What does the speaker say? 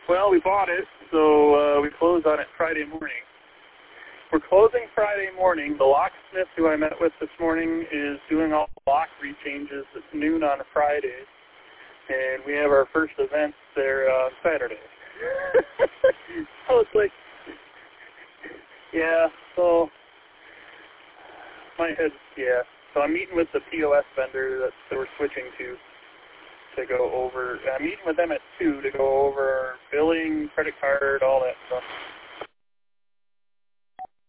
Well, we bought it, so we closed on it Friday morning. We're closing Friday morning. The locksmith who I met with this morning is doing all the lock rechanges at noon on Friday, and we have our first event there on Saturday. So it's like, yeah, so my head, yeah. So I'm meeting with the POS vendor that we're switching to go over. I'm meeting with them at 2 to go over our billing, credit card, all that stuff.